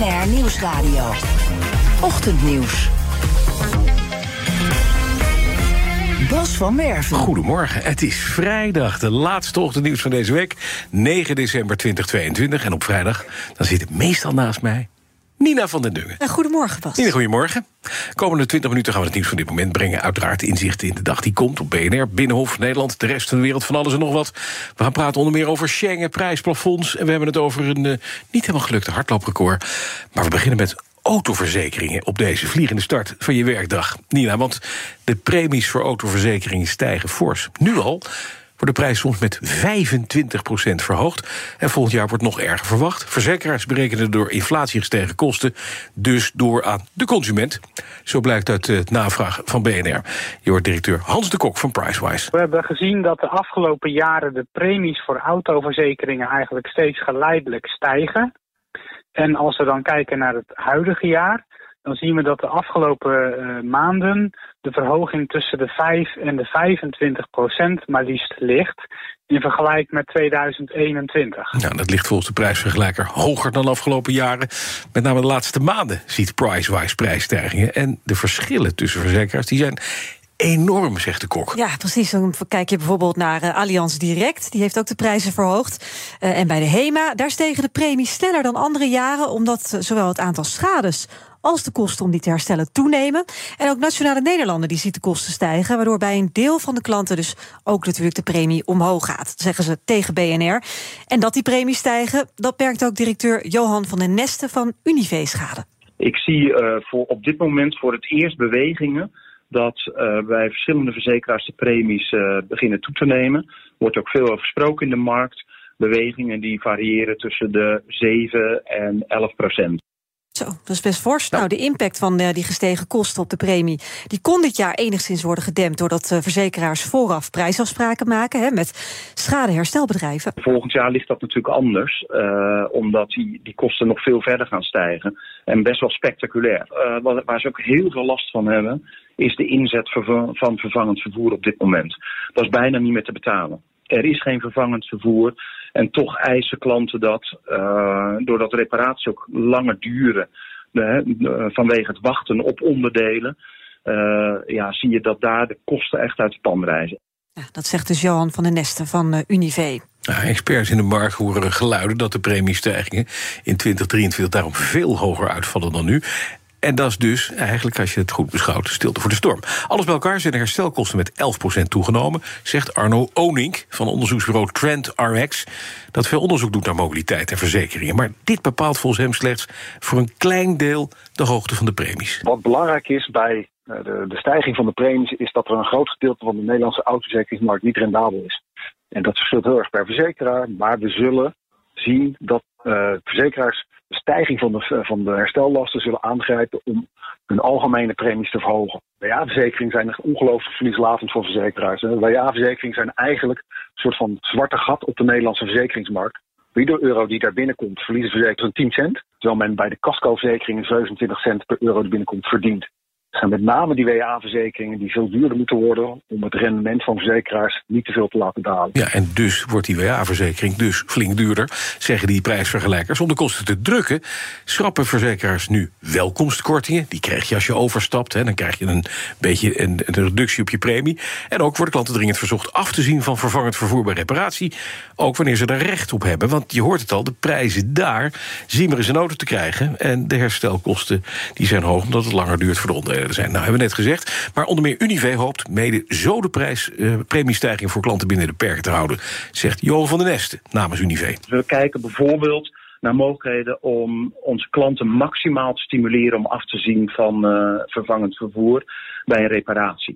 BNR Nieuwsradio. Ochtendnieuws. Bas van Werven. Goedemorgen, het is vrijdag, de laatste ochtendnieuws van deze week. 9 december 2022. En op vrijdag, dan zit meestal naast mij Nina van den Dungen. Goedemorgen, Bas. Nina, goedemorgen. Komende 20 minuten gaan we het nieuws van dit moment brengen. Uiteraard inzichten in de dag die komt op BNR, Binnenhof, Nederland, de rest van de wereld, van alles en nog wat. We gaan praten onder meer over Schengen, prijsplafonds. En we hebben het over een niet helemaal gelukte hardlooprecord. Maar we beginnen met autoverzekeringen op deze vliegende start van je werkdag. Nina, want de premies voor autoverzekeringen stijgen fors. Nu al wordt de prijs soms met 25% verhoogd. En volgend jaar wordt nog erger verwacht. Verzekeraars berekenen door inflatie gestegen kosten dus door aan de consument. Zo blijkt uit de navraag van BNR. Je hoort directeur Hans de Kok van Pricewise. We hebben gezien dat de afgelopen jaren de premies voor autoverzekeringen eigenlijk steeds geleidelijk stijgen. En als we dan kijken naar het huidige jaar, dan zien we dat de afgelopen maanden de verhoging tussen de 5 en de 25% maar liefst ligt in vergelijking met 2021. Nou, dat ligt volgens de prijsvergelijker hoger dan de afgelopen jaren. Met name de laatste maanden ziet Pricewise prijsstijgingen. En de verschillen tussen verzekeraars die zijn enorm, zegt de Kok. Ja, precies. Dan kijk je bijvoorbeeld naar Allianz Direct. Die heeft ook de prijzen verhoogd. En bij de HEMA, daar stegen de premies sneller dan andere jaren, omdat zowel het aantal schades als de kosten om die te herstellen toenemen. En ook Nationale Nederlanden die ziet de kosten stijgen, waardoor bij een deel van de klanten dus ook natuurlijk de premie omhoog gaat. Dat zeggen ze tegen BNR. En dat die premies stijgen, dat merkt ook directeur Johan van den Nesten van Unive-schade. Ik zie op dit moment voor het eerst bewegingen dat bij verschillende verzekeraars de premies beginnen toe te nemen. Er wordt ook veel over gesproken in de markt. Bewegingen die variëren tussen de 7 en 11%. Zo, dat is best fors. Nou, de impact van die gestegen kosten op de premie, die kon dit jaar enigszins worden gedempt doordat verzekeraars vooraf prijsafspraken maken met schadeherstelbedrijven. Volgend jaar ligt dat natuurlijk anders, omdat die kosten nog veel verder gaan stijgen. En best wel spectaculair. Waar ze ook heel veel last van hebben, is de inzet van vervangend vervoer op dit moment. Dat is bijna niet meer te betalen. Er is geen vervangend vervoer en toch eisen klanten dat, doordat reparaties ook langer duren, vanwege het wachten op onderdelen, zie je dat daar de kosten echt uit de pan reizen. Ja, dat zegt dus Johan van den Nesten van Unive. Nou, experts in de markt horen geluiden dat de premiestijgingen in 2023 daarom veel hoger uitvallen dan nu. En dat is dus eigenlijk, als je het goed beschouwt, stilte voor de storm. Alles bij elkaar zijn de herstelkosten met 11% toegenomen, zegt Arno Onink van onderzoeksbureau TrendRx, dat veel onderzoek doet naar mobiliteit en verzekeringen. Maar dit bepaalt volgens hem slechts voor een klein deel de hoogte van de premies. Wat belangrijk is bij de stijging van de premies, is dat er een groot gedeelte van de Nederlandse autoverzekeringsmarkt niet rendabel is. En dat verschilt heel erg per verzekeraar, maar we zullen zien dat verzekeraars de stijging van de herstellasten zullen aangrijpen om hun algemene premies te verhogen. WA-verzekeringen zijn echt ongelooflijk verlieslatend voor verzekeraars. WA-verzekeringen zijn eigenlijk een soort van zwarte gat op de Nederlandse verzekeringsmarkt. Voor ieder euro die daar binnenkomt verliezen verzekeraars 10 cent. Terwijl men bij de casco-verzekeringen 27 cent per euro die binnenkomt verdient. Het zijn met name die WA-verzekeringen die veel duurder moeten worden om het rendement van verzekeraars niet te veel te laten dalen. Ja, en dus wordt die WA-verzekering dus flink duurder, zeggen die prijsvergelijkers. Om de kosten te drukken, schrappen verzekeraars nu welkomstkortingen. Die krijg je als je overstapt, dan krijg je een beetje een reductie op je premie. En ook worden klanten dringend verzocht af te zien van vervangend vervoer bij reparatie. Ook wanneer ze daar recht op hebben. Want je hoort het al, de prijzen daar zien maar eens een auto te krijgen. En de herstelkosten die zijn hoog omdat het langer duurt voor de onderdelen zijn. Nou, hebben we net gezegd. Maar onder meer Unive hoopt mede zo de premiestijging voor klanten binnen de perken te houden, zegt Johan van den Nesten namens Unive. We kijken bijvoorbeeld naar mogelijkheden om onze klanten maximaal te stimuleren om af te zien van vervangend vervoer bij een reparatie.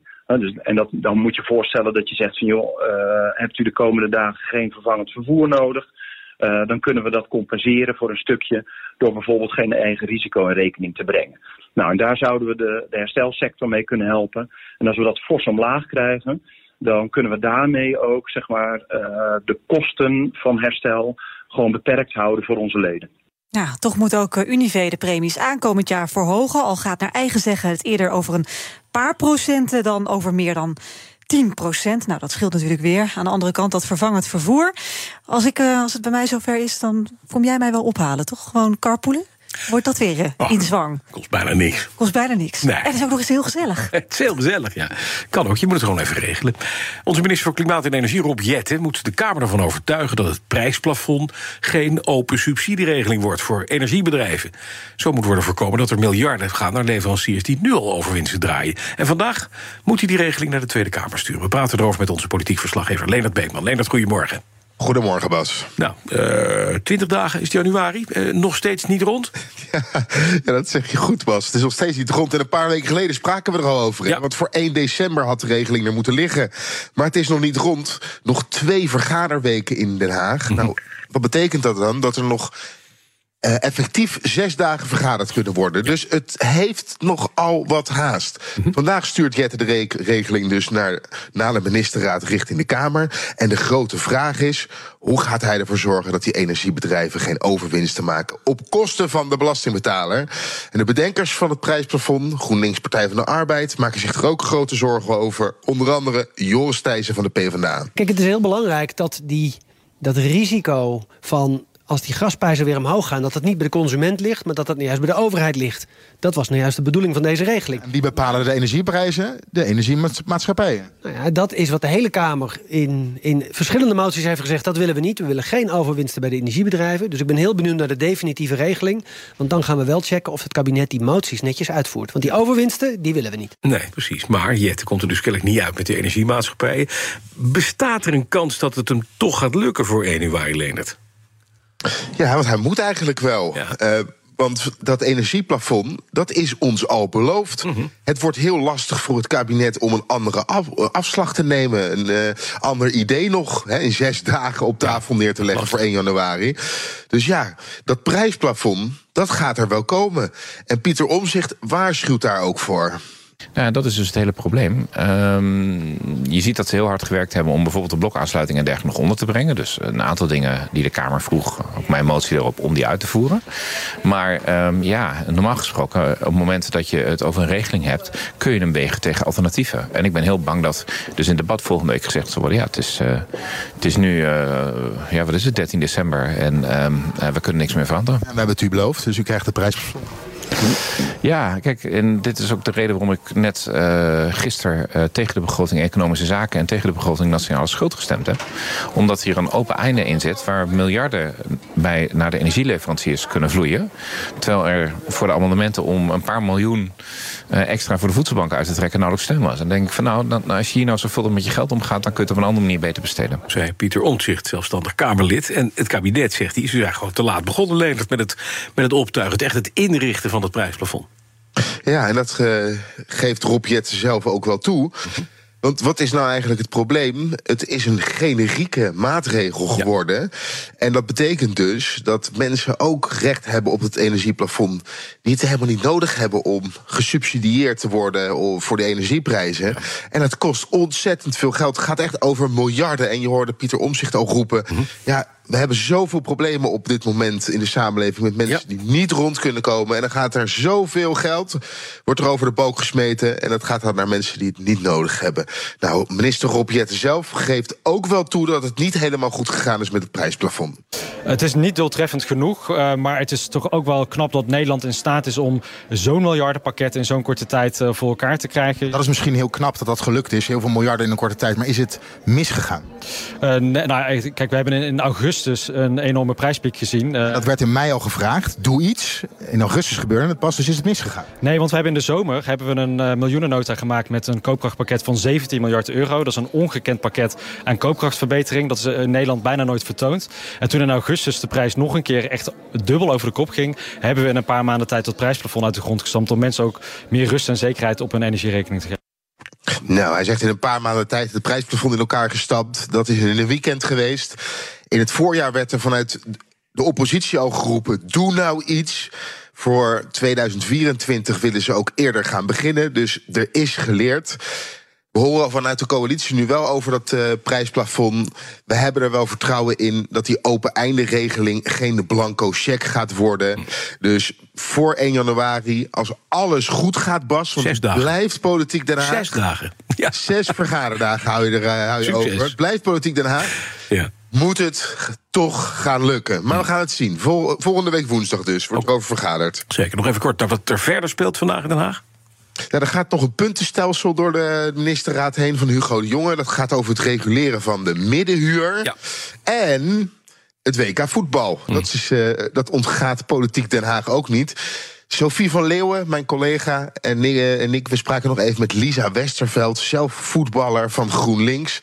Dan moet je voorstellen dat je zegt van hebt u de komende dagen geen vervangend vervoer nodig? Dan kunnen we dat compenseren voor een stukje door bijvoorbeeld geen eigen risico in rekening te brengen. Nou, en daar zouden we de herstelsector mee kunnen helpen. En als we dat fors omlaag krijgen, dan kunnen we daarmee ook de kosten van herstel gewoon beperkt houden voor onze leden. Ja, toch moet ook Unive de premies aankomend jaar verhogen. Al gaat naar eigen zeggen het eerder over een paar procenten dan over meer dan 10%. Nou, dat scheelt natuurlijk weer. Aan de andere kant dat vervangend vervoer. Als het bij mij zover is, dan kom jij mij wel ophalen, toch? Gewoon carpoolen? Wordt dat weer in zwang? Kost bijna niks. Kost bijna niks. Nee. En het is ook nog eens heel gezellig. Het is heel gezellig, ja. Kan ook, je moet het gewoon even regelen. Onze minister voor Klimaat en Energie, Rob Jetten, moet de Kamer ervan overtuigen dat het prijsplafond geen open subsidieregeling wordt voor energiebedrijven. Zo moet worden voorkomen dat er miljarden gaan naar leveranciers die nu al overwinsten draaien. En vandaag moet hij die regeling naar de Tweede Kamer sturen. We praten erover met onze politiek verslaggever Leendert Beekman. Leendert, goedemorgen. Goedemorgen, Bas. Nou, 20 dagen is het januari. Nog steeds niet rond? Ja, dat zeg je goed, Bas. Het is nog steeds niet rond. En een paar weken geleden spraken we er al over. Ja. Want voor 1 december had de regeling er moeten liggen. Maar het is nog niet rond. Nog 2 vergaderweken in Den Haag. Nou, wat betekent dat dan? Dat er nog effectief 6 dagen vergaderd kunnen worden. Dus het heeft nogal wat haast. Vandaag stuurt Jetten de regeling dus naar de ministerraad richting de Kamer. En de grote vraag is, hoe gaat hij ervoor zorgen dat die energiebedrijven geen overwinsten maken op kosten van de belastingbetaler? En de bedenkers van het prijsplafond, GroenLinks Partij van de Arbeid, maken zich er ook grote zorgen over. Onder andere Joris Thijssen van de PvdA. Kijk, het is heel belangrijk dat risico van, als die gasprijzen weer omhoog gaan, dat het niet bij de consument ligt, maar dat het juist bij de overheid ligt. Dat was nou juist de bedoeling van deze regeling. En wie bepalen de energieprijzen? De energiemaatschappijen. Nou ja, dat is wat de hele Kamer in verschillende moties heeft gezegd. Dat willen we niet. We willen geen overwinsten bij de energiebedrijven. Dus ik ben heel benieuwd naar de definitieve regeling. Want dan gaan we wel checken of het kabinet die moties netjes uitvoert. Want die overwinsten, die willen we niet. Nee, precies. Maar Jetten komt er dus kennelijk niet uit met de energiemaatschappijen. Bestaat er een kans dat het hem toch gaat lukken voor 1 januari, Leendert? Ja, want hij moet eigenlijk wel. Ja. Want dat energieplafond, dat is ons al beloofd. Het wordt heel lastig voor het kabinet om een andere afslag te nemen. Een ander idee nog, in 6 dagen op tafel neer te leggen voor 1 januari. Dus ja, dat prijsplafond, dat gaat er wel komen. En Pieter Omtzigt waarschuwt daar ook voor. Ja, dat is dus het hele probleem. Je ziet dat ze heel hard gewerkt hebben om bijvoorbeeld de blokaansluiting en dergelijke nog onder te brengen. Dus een aantal dingen die de Kamer vroeg, ook mijn motie erop, om die uit te voeren. Maar normaal gesproken, op het moment dat je het over een regeling hebt, kun je hem wegen tegen alternatieven. En ik ben heel bang dat dus in het debat volgende week gezegd zal worden, het is nu, wat is het, 13 december en we kunnen niks meer veranderen. En we hebben het u beloofd, dus u krijgt de prijsplafond. Ja, kijk, en dit is ook de reden waarom ik net gisteren tegen de begroting Economische Zaken en tegen de begroting Nationale Schuld gestemd heb. Omdat hier een open einde in zit waar miljarden naar de energieleveranciers kunnen vloeien. Terwijl er voor de amendementen om een paar miljoen extra voor de voedselbank uit te trekken nauwelijks steun was. En dan denk ik van als je hier nou zoveel met je geld omgaat, dan kun je het op een andere manier beter besteden. Zei Pieter Omtzigt, zelfstandig Kamerlid. En het kabinet, zegt hij, is dus eigenlijk gewoon te laat begonnen, Leendert, met het optuigen. Het inrichten van het prijsplafond. Ja, en dat geeft Rob Jetten zelf ook wel toe. Want wat is nou eigenlijk het probleem? Het is een generieke maatregel geworden. Ja. En dat betekent dus dat mensen ook recht hebben op het energieplafond, die het helemaal niet nodig hebben om gesubsidieerd te worden voor de energieprijzen. Ja. En het kost ontzettend veel geld. Het gaat echt over miljarden. En je hoorde Pieter Omtzigt ook roepen, we hebben zoveel problemen op dit moment in de samenleving met mensen die niet rond kunnen komen. En dan gaat er zoveel geld, wordt er over de boog gesmeten. En dat gaat dan naar mensen die het niet nodig hebben. Nou, minister Rob Jetten zelf geeft ook wel toe dat het niet helemaal goed gegaan is met het prijsplafond. Het is niet doeltreffend genoeg, maar het is toch ook wel knap dat Nederland in staat is om zo'n miljardenpakket in zo'n korte tijd voor elkaar te krijgen. Dat is misschien heel knap dat dat gelukt is, heel veel miljarden in een korte tijd. Maar is het misgegaan? Kijk, we hebben in augustus een enorme prijspiek gezien. Dat werd in mei al gevraagd. Doe iets. In augustus gebeurde het pas, dus is het misgegaan? Nee, want we hebben in de zomer een miljoenennota gemaakt met een koopkrachtpakket van 17 miljard euro. Dat is een ongekend pakket aan koopkrachtverbetering. Dat is in Nederland bijna nooit vertoond. En toen in augustus de prijs nog een keer echt dubbel over de kop ging, hebben we in een paar maanden tijd dat prijsplafond uit de grond gestampt om mensen ook meer rust en zekerheid op hun energierekening te geven. Nou, hij zegt in een paar maanden tijd het prijsplafond in elkaar gestampt. Dat is in een weekend geweest. In het voorjaar werd er vanuit de oppositie al geroepen, doe nou iets. Voor 2024 willen ze ook eerder gaan beginnen. Dus er is geleerd. We horen vanuit de coalitie nu wel over dat prijsplafond. We hebben er wel vertrouwen in dat die open einde regeling geen blanco cheque gaat worden. Dus voor 1 januari, als alles goed gaat, Bas, want 6 dagen. Blijft politiek Den Haag. 6 dagen. Ja. 6 vergaderdagen hou je over. Het blijft politiek Den Haag. Ja. Moet het toch gaan lukken. Maar we gaan het zien. Volgende week woensdag dus wordt erover vergaderd. Zeker. Nog even kort naar wat er verder speelt vandaag in Den Haag. Ja, er gaat nog een puntenstelsel door de ministerraad heen van Hugo de Jonge. Dat gaat over het reguleren van de middenhuur. Ja. En het WK voetbal. Dat ontgaat politiek Den Haag ook niet. Sophie van Leeuwen, mijn collega, en ik, we spraken nog even met Lisa Westerveld, zelf voetballer van GroenLinks.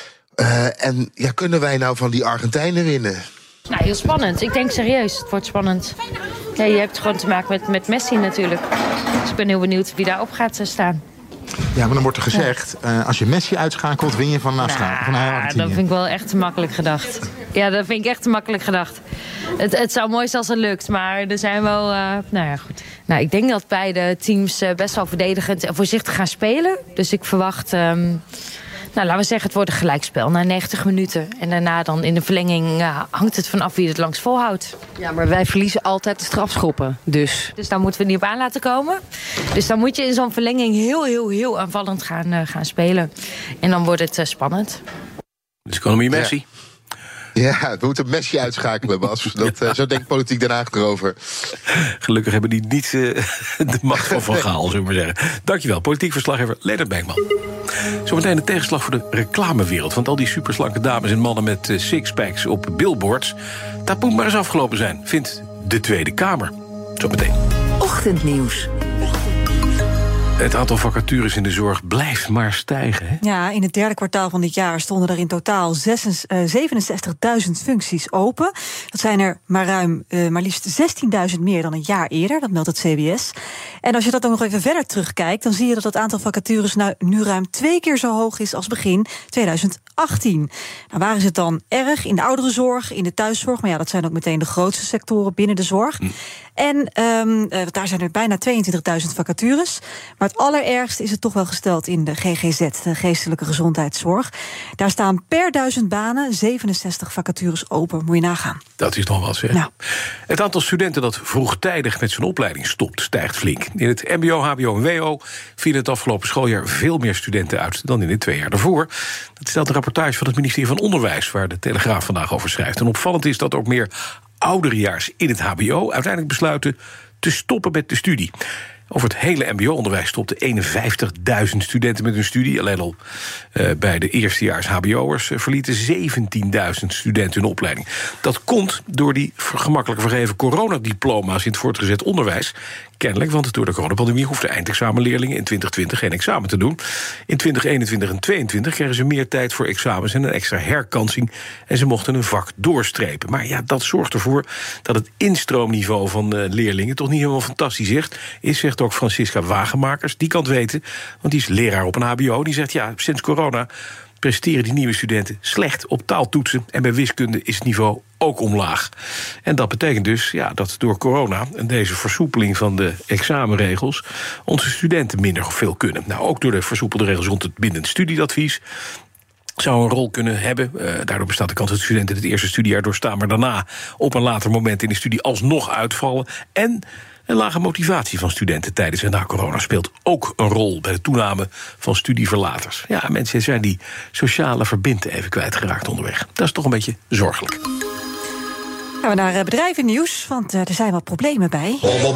En kunnen wij nou van die Argentijnen winnen? Nou, heel spannend. Ik denk serieus, het wordt spannend. Ja, je hebt gewoon te maken met Messi natuurlijk. Dus ik ben heel benieuwd wie daarop gaat staan. Ja, maar dan wordt er gezegd, als je Messi uitschakelt, win je van Argentinië. Dat vind ik wel echt te makkelijk gedacht. Ja, dat vind ik echt te makkelijk gedacht. Het zou mooi zijn als het lukt, maar er zijn wel... goed. Nou, ik denk dat beide teams best wel verdedigend en voorzichtig gaan spelen. Dus ik verwacht... laten we zeggen, het wordt een gelijkspel na 90 minuten. En daarna dan in de verlenging hangt het vanaf wie het langs volhoudt. Ja, maar wij verliezen altijd de strafschoppen. Dus daar moeten we niet op aan laten komen. Dus dan moet je in zo'n verlenging heel aanvallend gaan spelen. En dan wordt het spannend. Dus economie Messi. Ja, we moeten Messi uitschakelen, Bas. Zo denkt politiek Den Haag erover. Gelukkig hebben die niet de macht van Gaal, zullen we maar zeggen. Dankjewel, politiek verslaggever Leonard Beekman. Zometeen de tegenslag voor de reclamewereld. Want al die superslanke dames en mannen met sixpacks op billboards, dat moet maar eens afgelopen zijn, vindt de Tweede Kamer. Zometeen. Ochtendnieuws. Het aantal vacatures in de zorg blijft maar stijgen. Hè? Ja, in het derde kwartaal van dit jaar stonden er in totaal 67.000 functies open. Dat zijn er maar liefst 16.000 meer dan een jaar eerder, dat meldt het CBS. En als je dat dan nog even verder terugkijkt, dan zie je dat het aantal vacatures nu ruim 2 keer zo hoog is als begin 2018. Nou, waar is het dan erg? In de ouderenzorg, in de thuiszorg, maar ja, dat zijn ook meteen de grootste sectoren binnen de zorg. En daar zijn er bijna 22.000 vacatures. Maar het allerergste is het toch wel gesteld in de GGZ, de geestelijke gezondheidszorg. Daar staan per 1000 banen 67 vacatures open, moet je nagaan. Dat is nog wel zeg. Nou. Het aantal studenten dat vroegtijdig met zijn opleiding stopt, stijgt flink. In het mbo, hbo en wo vielen het afgelopen schooljaar veel meer studenten uit dan in de 2 jaar daarvoor. Dat stelt een rapportage van het ministerie van Onderwijs, waar de Telegraaf vandaag over schrijft. En opvallend is dat ook meer ouderejaars in het hbo uiteindelijk besluiten te stoppen met de studie. Over het hele mbo-onderwijs stopten 51.000 studenten met hun studie. Alleen al bij de eerstejaars hbo'ers verlieten 17.000 studenten hun opleiding. Dat komt door die gemakkelijk vergeven coronadiploma's in het voortgezet onderwijs. Kennelijk, want door de coronapandemie hoefden eindexamenleerlingen in 2020 geen examen te doen. In 2021 en 2022 kregen ze meer tijd voor examens en een extra herkansing. En ze mochten een vak doorstrepen. Maar ja, dat zorgt ervoor dat het instroomniveau van leerlingen toch niet helemaal fantastisch is, zegt ook Francisca Wagenmakers. Die kan het weten, want die is leraar op een hbo. Die zegt, ja, sinds corona presteren die nieuwe studenten slecht op taaltoetsen. En bij wiskunde is het niveau ook omlaag. En dat betekent dus dat door corona en deze versoepeling van de examenregels onze studenten minder veel kunnen. Nou, ook door de versoepelde regels rond het bindend studieadvies zou een rol kunnen hebben. Daardoor bestaat de kans dat studenten het eerste studiejaar doorstaan, maar daarna op een later moment in de studie alsnog uitvallen. En een lage motivatie van studenten tijdens en na corona speelt ook een rol bij de toename van studieverlaters. Ja, mensen zijn die sociale verbinding even kwijtgeraakt onderweg. Dat is toch een beetje zorgelijk. Gaan we naar bedrijvennieuws, want er zijn wat problemen bij.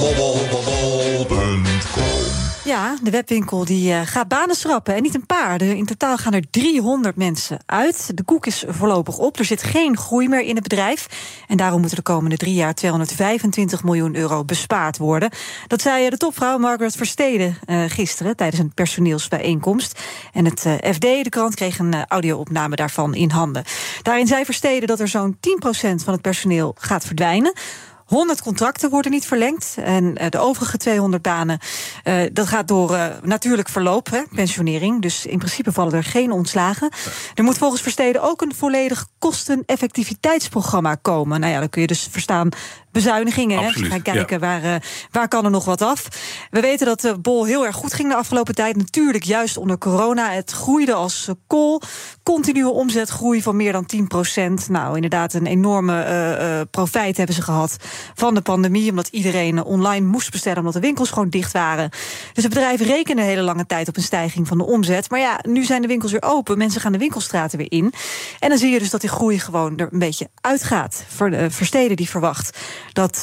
Ja, de webwinkel die gaat banen schrappen en niet een paar. In totaal gaan er 300 mensen uit. De koek is voorlopig op. Er zit geen groei meer in het bedrijf. En daarom moeten de komende 3 jaar 225 miljoen euro bespaard worden. Dat zei de topvrouw Margaret Versteden gisteren tijdens een personeelsbijeenkomst. En het FD, de krant, kreeg een audio-opname daarvan in handen. Daarin zei Versteden dat er zo'n 10% van het personeel gaat verdwijnen. 100 contracten worden niet verlengd. En de overige 200 banen, dat gaat door natuurlijk verloop, pensionering. Dus in principe vallen er geen ontslagen. Er moet volgens Versteden ook een volledig kosteneffectiviteitsprogramma komen. Nou ja, dan kun je dus verstaan bezuinigingen. Absoluut, gaan kijken waar kan er nog wat af. We weten dat de Bol heel erg goed ging de afgelopen tijd. Natuurlijk juist onder corona. Het groeide als kool. Continue omzetgroei van meer dan 10%. Nou, inderdaad een enorme profijt hebben ze gehad van de pandemie. Omdat iedereen online moest bestellen omdat de winkels gewoon dicht waren. Dus het bedrijf rekende een hele lange tijd op een stijging van de omzet. Maar ja, nu zijn de winkels weer open. Mensen gaan de winkelstraten weer in. En dan zie je dus dat die groei gewoon er een beetje uitgaat. Versteden die verwacht dat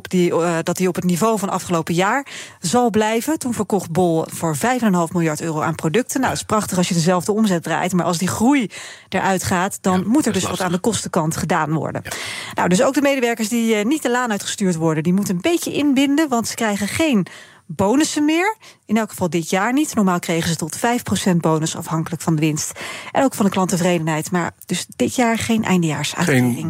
die op het niveau van afgelopen jaar zal blijven. Toen verkocht Bol voor €5,5 miljard aan producten. Nou, dat is prachtig als je dezelfde omzet draait. Maar als die groei eruit gaat, dan moet er dus wat aan de kostenkant gedaan worden. Ja. Nou, dus ook de medewerkers die niet de laan uitgestuurd worden, die moeten een beetje inbinden, want ze krijgen geen bonussen meer. In elk geval dit jaar niet. Normaal kregen ze tot 5% bonus afhankelijk van de winst. En ook van de klanttevredenheid. Maar dus dit jaar geen eindejaarsuitkering.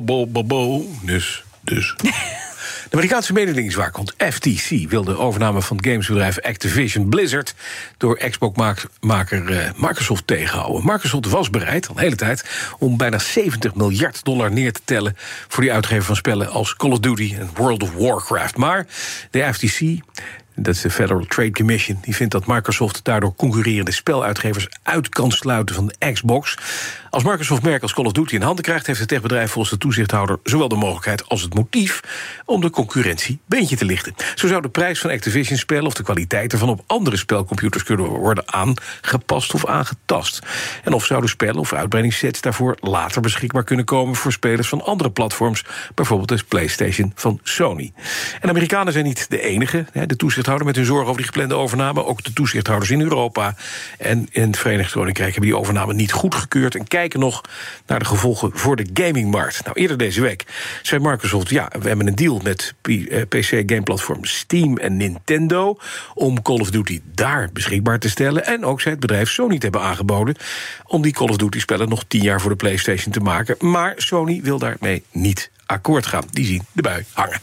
Geen dus. De Amerikaanse mededingingswaakhond FTC wil de overname van het gamesbedrijf Activision Blizzard door Xbox-maker Microsoft tegenhouden. Microsoft was bereid, al de hele tijd, om bijna $70 miljard neer te tellen voor die uitgever van spellen als Call of Duty en World of Warcraft. Maar de FTC, dat is de Federal Trade Commission, die vindt dat Microsoft daardoor concurrerende speluitgevers uit kan sluiten van de Xbox. Als Microsoft merk als Call of Duty in handen krijgt, heeft het techbedrijf volgens de toezichthouder zowel de mogelijkheid als het motief om de concurrentie beentje te lichten. Zo zou de prijs van Activision-spellen of de kwaliteit ervan op andere spelcomputers kunnen worden aangepast of aangetast. En of zouden spellen of uitbreidingssets daarvoor later beschikbaar kunnen komen voor spelers van andere platforms, bijvoorbeeld de PlayStation van Sony. En de Amerikanen zijn niet de enige, de toezichthouder met hun zorgen over die geplande overname. Ook de toezichthouders in Europa en in het Verenigd Koninkrijk hebben die overname niet goedgekeurd en kijken nog naar de gevolgen voor de gamingmarkt. Nou, eerder deze week zei Microsoft, we hebben een deal met PC-gameplatform Steam en Nintendo om Call of Duty daar beschikbaar te stellen. En ook zei het bedrijf Sony te hebben aangeboden om die Call of Duty-spellen nog 10 jaar voor de PlayStation te maken. Maar Sony wil daarmee niet akkoord gaan. Die zien de bui hangen.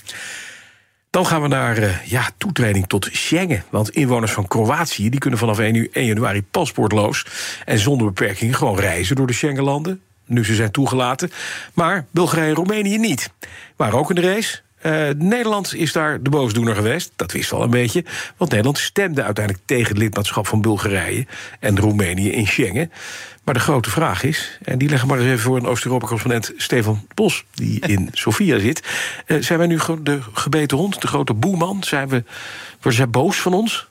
Dan gaan we naar toetreding tot Schengen. Want inwoners van Kroatië die kunnen vanaf 1 januari paspoortloos en zonder beperkingen gewoon reizen door de Schengenlanden. Nu ze zijn toegelaten. Maar Bulgarije en Roemenië niet. Maar ook in de race. Nederland is daar de boosdoener geweest. Dat wist al een beetje. Want Nederland stemde uiteindelijk tegen het lidmaatschap van Bulgarije en Roemenië in Schengen. Maar de grote vraag is, en die leggen maar eens even voor een Oost-Europa-correspondent Stefan Bos, die in Sofia zit. Zijn wij nu de gebeten hond, de grote boeman? Worden zij boos van ons?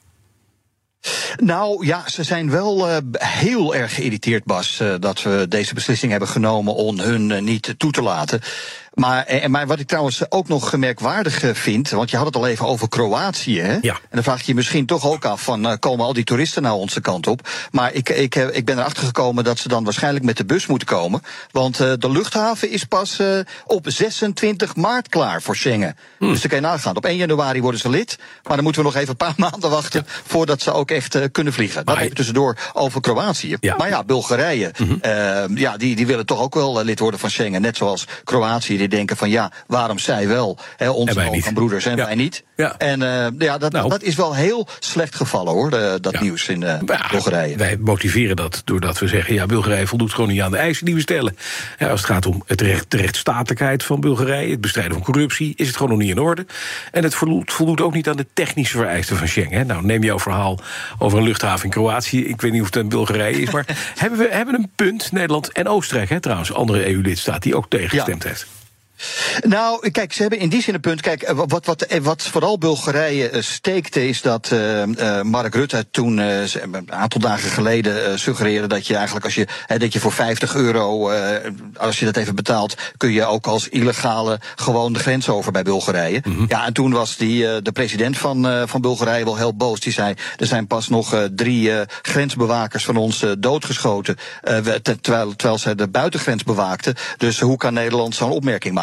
Nou ja, ze zijn wel heel erg geïrriteerd, Bas, dat we deze beslissing hebben genomen om hun niet toe te laten. Maar wat ik trouwens ook nog merkwaardig vind, want je had het al even over Kroatië, hè? Ja. En dan vraag je je misschien toch ook af van, komen al die toeristen nou onze kant op? Maar ik ben erachter gekomen dat ze dan waarschijnlijk met de bus moeten komen. Want de luchthaven is pas op 26 maart klaar voor Schengen. Dus dan kan je nagaan. Op 1 januari worden ze lid, maar dan moeten we nog even een paar maanden wachten voordat ze ook echt kunnen vliegen. Dat even tussendoor over Kroatië. Ja. Maar ja, Bulgarije, die willen toch ook wel lid worden van Schengen. Net zoals Kroatië, die denken van waarom zij wel, onze van broeders en wij niet. Ja. En dat is wel heel slecht gevallen, hoor, dat nieuws in Bulgarije. Wij motiveren dat doordat we zeggen, Bulgarije voldoet gewoon niet aan de eisen die we stellen. Als het gaat om de rechtsstatelijkheid van Bulgarije, het bestrijden van corruptie, is het gewoon nog niet in orde. En het voldoet ook niet aan de technische vereisten van Schengen. Nou, neem jouw verhaal over een luchthaven in Kroatië. Ik weet niet of het in Bulgarije is, maar hebben een punt, Nederland en Oostenrijk, trouwens, andere EU-lidstaat die ook tegengestemd heeft. Nou, kijk, ze hebben in die zin een punt. Kijk, wat vooral Bulgarije steekte is dat Mark Rutte toen een aantal dagen geleden suggereerde dat je eigenlijk dat je voor €50, als je dat even betaalt, kun je ook als illegale gewoon de grens over bij Bulgarije. Ja, en toen was de president van Bulgarije wel heel boos. Die zei, er zijn pas nog 3 grensbewakers van ons doodgeschoten, terwijl zij de buitengrens bewaakten. Dus hoe kan Nederland zo'n opmerking maken? Dus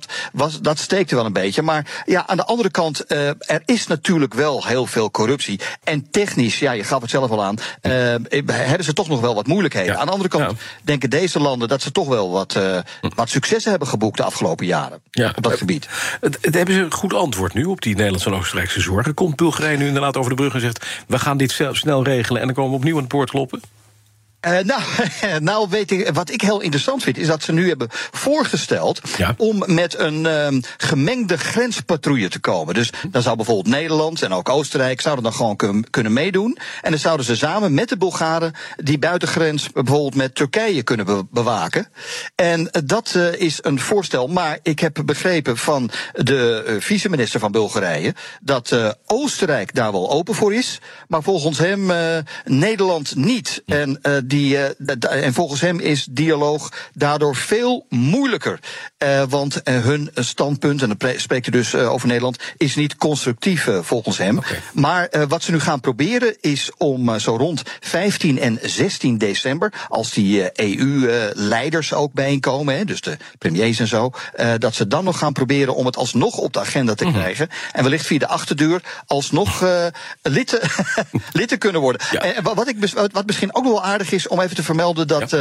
dat steekte wel een beetje. Maar ja, aan de andere kant, er is natuurlijk wel heel veel corruptie. En technisch, ja, je gaf het zelf al aan, hebben ze toch nog wel wat moeilijkheden. Ja. Aan de andere kant denken deze landen dat ze toch wel wat successen hebben geboekt de afgelopen jaren op dat gebied. Hebben ze een goed antwoord nu op die Nederlandse en Oostenrijkse zorgen? Komt Bulgarije nu inderdaad over de brug en zegt, we gaan dit snel regelen en dan komen we opnieuw aan de poort kloppen? Nou weet ik, wat ik heel interessant vind, is dat ze nu hebben voorgesteld om met een gemengde grenspatrouille te komen. Dus dan zou bijvoorbeeld Nederland en ook Oostenrijk zouden dan gewoon kunnen meedoen. En dan zouden ze samen met de Bulgaren die buitengrens bijvoorbeeld met Turkije kunnen bewaken. En dat is een voorstel, maar ik heb begrepen van de vice-minister van Bulgarije dat Oostenrijk daar wel open voor is, maar volgens hem Nederland niet. En volgens hem is dialoog daardoor veel moeilijker. Want hun standpunt, en dan spreekt hij dus over Nederland, is niet constructief volgens hem. Okay. Maar wat ze nu gaan proberen is om zo rond 15 en 16 december, als die EU-leiders ook bijeenkomen, dus de premiers en zo, dat ze dan nog gaan proberen om het alsnog op de agenda te krijgen. En wellicht via de achterdeur alsnog lid te kunnen worden. Ja. Wat misschien ook nog wel aardig is om even te vermelden dat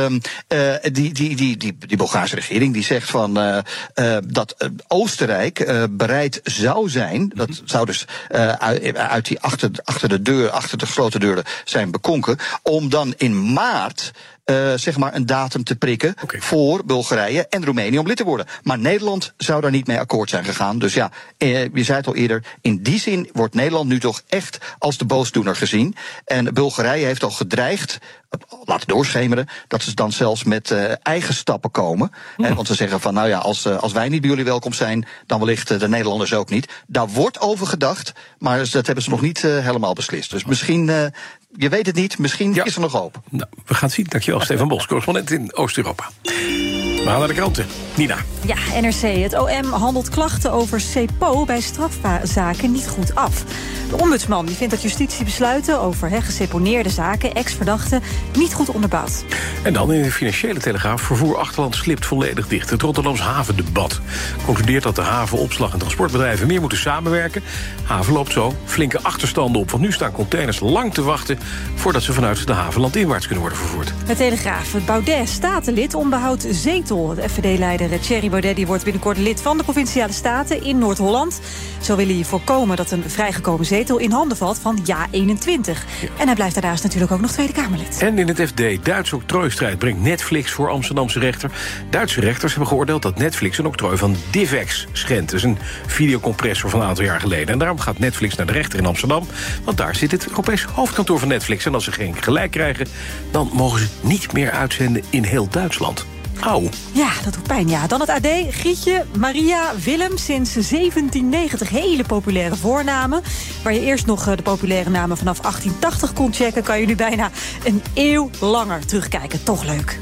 die Bulgaarse regering die zegt van dat Oostenrijk bereid zou zijn, dat zou dus uit die achter de gesloten deuren zijn beklonken, om dan in maart zeg maar een datum te prikken voor Bulgarije en Roemenië om lid te worden. Maar Nederland zou daar niet mee akkoord zijn gegaan. Dus ja, je zei het al eerder, in die zin wordt Nederland nu toch echt als de boosdoener gezien. En Bulgarije heeft al gedreigd, laten doorschemeren, dat ze dan zelfs met eigen stappen komen. Want ze zeggen van, nou ja, als wij niet bij jullie welkom zijn, dan wellicht de Nederlanders ook niet. Daar wordt over gedacht, maar dat hebben ze nog niet helemaal beslist. Dus misschien, je weet het niet, misschien is er nog hoop. Nou, we gaan het zien. Dankjewel, Stefan Bos, correspondent in Oost-Europa. We gaan naar de kranten. Nina. Ja, NRC. Het OM handelt klachten over CEPO bij strafzaken niet goed af. De ombudsman die vindt dat justitie besluiten over geseponeerde zaken, ex-verdachten, niet goed onderbouwd. En dan in de Financiële Telegraaf. Vervoer achterland slipt volledig dicht. Het Rotterdams havendebat concludeert dat de haven, opslag en transportbedrijven meer moeten samenwerken. Haven loopt zo flinke achterstanden op. Want nu staan containers lang te wachten voordat ze vanuit de haven landinwaarts kunnen worden vervoerd. De Telegraaf. Het Baudet statenlid onbehoudt zetel. De FVD-leider Thierry Baudet die wordt binnenkort lid van de Provinciale Staten in Noord-Holland. Zo wil hij voorkomen dat een vrijgekomen zetel in handen valt van JA21. Ja. En hij blijft daarnaast natuurlijk ook nog Tweede Kamerlid. En in het FD, Duitse octrooistrijd brengt Netflix voor Amsterdamse rechter. Duitse rechters hebben geoordeeld dat Netflix een octrooi van DivX schendt. Dat is een videocompressor van een aantal jaar geleden. En daarom gaat Netflix naar de rechter in Amsterdam. Want daar zit het Europees hoofdkantoor van Netflix. En als ze geen gelijk krijgen, dan mogen ze niet meer uitzenden in heel Duitsland. Au. Ja, dat doet pijn. Ja. Dan het AD. Grietje, Maria, Willem. Sinds 1790 hele populaire voornamen. Waar je eerst nog de populaire namen vanaf 1880 kon checken, kan je nu bijna een eeuw langer terugkijken. Toch leuk.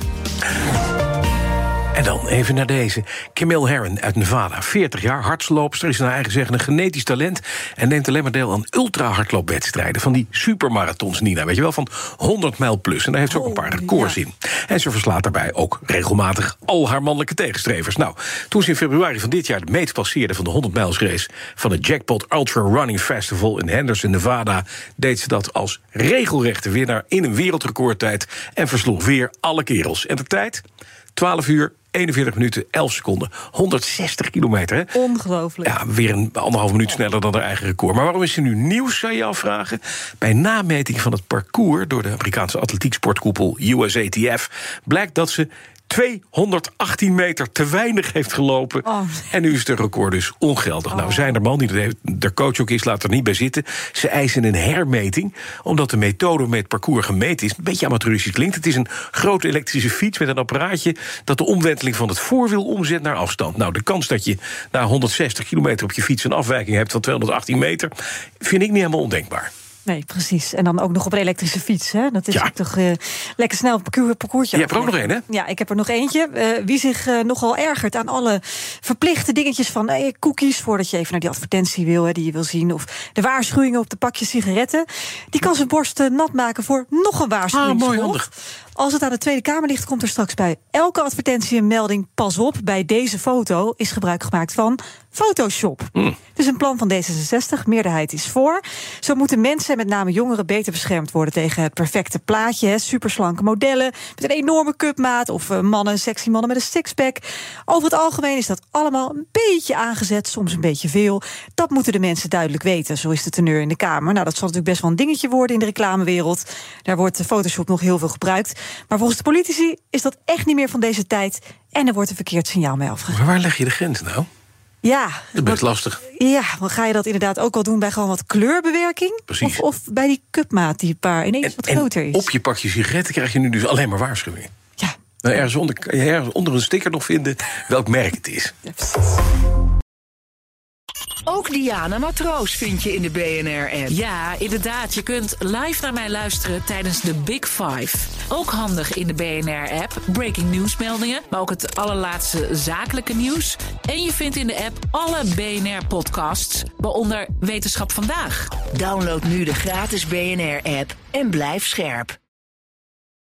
En dan even naar deze. Camille Herron uit Nevada, 40 jaar, hardloopster, is naar eigen zeggen een genetisch talent en neemt alleen maar deel aan ultra-hardloopwedstrijden van die supermarathons, Nina, weet je wel, van 100 mijl plus. En daar heeft ze ook een paar records in. En ze verslaat daarbij ook regelmatig al haar mannelijke tegenstrevers. Nou, toen ze in februari van dit jaar de meet passeerde van de 100 mijls race van de Jackpot Ultra Running Festival in Henderson, Nevada, deed ze dat als regelrechte winnaar in een wereldrecordtijd en versloeg weer alle kerels. En de tijd? 12 uur, 41 minuten, 11 seconden. 160 kilometer, hè? Ongelooflijk. Ja, weer een 1,5 minuut sneller dan haar eigen record. Maar waarom is er nu nieuws, zou je je afvragen? Bij nameting van het parcours door de Amerikaanse atletieksportkoepel USATF blijkt dat ze 218 meter te weinig heeft gelopen. Oh. En nu is de record dus ongeldig. Nou, Zijnderman, die de coach ook is, laat er niet bij zitten. Ze eisen een hermeting, omdat de methode waarmee het parcours gemeten is een beetje amateuristisch klinkt. Het is een grote elektrische fiets met een apparaatje dat de omwenteling van het voorwiel omzet naar afstand. Nou, de kans dat je na 160 kilometer op je fiets een afwijking hebt van 218 meter, vind ik niet helemaal ondenkbaar. Nee, precies. En dan ook nog op een elektrische fiets. Hè? Dat is toch lekker snel een parcoursje. Je hebt er ook nog één, hè? Ja, ik heb er nog eentje. Wie zich nogal ergert aan alle verplichte dingetjes van cookies, voordat je even naar die advertentie wil, die je wil zien, of de waarschuwingen op de pakjes sigaretten, die kan zijn borst nat maken voor nog een waarschuwing. Mooi, handig. Als het aan de Tweede Kamer ligt, komt er straks bij elke advertentie een melding: pas op, bij deze foto is gebruik gemaakt van Photoshop. Het is een plan van D66, meerderheid is voor. Zo moeten mensen, met name jongeren, beter beschermd worden tegen het perfecte plaatje. Superslanke modellen met een enorme cupmaat of sexy mannen met een sixpack. Over het algemeen is dat allemaal een beetje aangezet, soms een beetje veel. Dat moeten de mensen duidelijk weten, zo is de teneur in de Kamer. Nou, dat zal natuurlijk best wel een dingetje worden in de reclamewereld. Daar wordt Photoshop nog heel veel gebruikt. Maar volgens de politici is dat echt niet meer van deze tijd en er wordt een verkeerd signaal mee afgegeven. Maar waar leg je de grens nou? Ja. Dat is best lastig. Ja, dan ga je dat inderdaad ook wel doen bij gewoon wat kleurbewerking? Precies. Of bij die cupmaat die ineens wat groter is? Op je pakje sigaretten krijg je nu dus alleen maar waarschuwingen. Ja. Nou, kan je ergens onder een sticker nog vinden welk merk het is. Ja, ook Diana Matroos vind je in de BNR-app. Ja, inderdaad. Je kunt live naar mij luisteren tijdens de Big Five. Ook handig in de BNR-app. Breaking nieuwsmeldingen, maar ook het allerlaatste zakelijke nieuws. En je vindt in de app alle BNR-podcasts, waaronder Wetenschap Vandaag. Download nu de gratis BNR-app en blijf scherp.